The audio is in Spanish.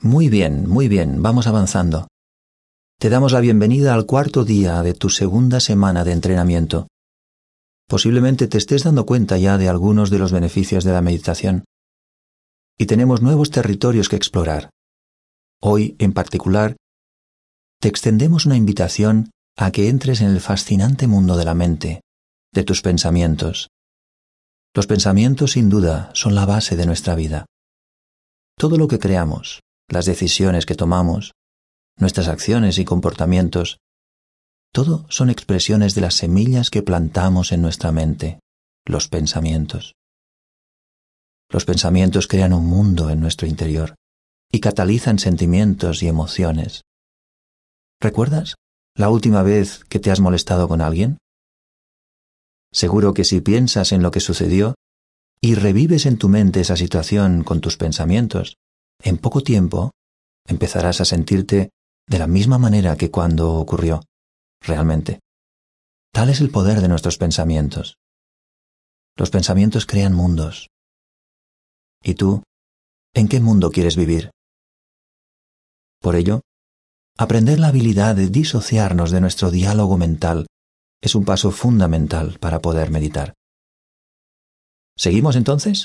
Muy bien, vamos avanzando. Te damos la bienvenida al cuarto día de tu segunda semana de entrenamiento. Posiblemente te estés dando cuenta ya de algunos de los beneficios de la meditación. Y tenemos nuevos territorios que explorar. Hoy, en particular, te extendemos una invitación a que entres en el fascinante mundo de la mente, de tus pensamientos. Los pensamientos, sin duda, son la base de nuestra vida. Todo lo que creamos, las decisiones que tomamos, nuestras acciones y comportamientos, todo son expresiones de las semillas que plantamos en nuestra mente, los pensamientos. Los pensamientos crean un mundo en nuestro interior y catalizan sentimientos y emociones. ¿Recuerdas la última vez que te has molestado con alguien? Seguro que si piensas en lo que sucedió y revives en tu mente esa situación con tus pensamientos, en poco tiempo empezarás a sentirte de la misma manera que cuando ocurrió, realmente. Tal es el poder de nuestros pensamientos. Los pensamientos crean mundos. ¿Y tú, en qué mundo quieres vivir? Por ello, aprender la habilidad de disociarnos de nuestro diálogo mental es un paso fundamental para poder meditar. ¿Seguimos entonces?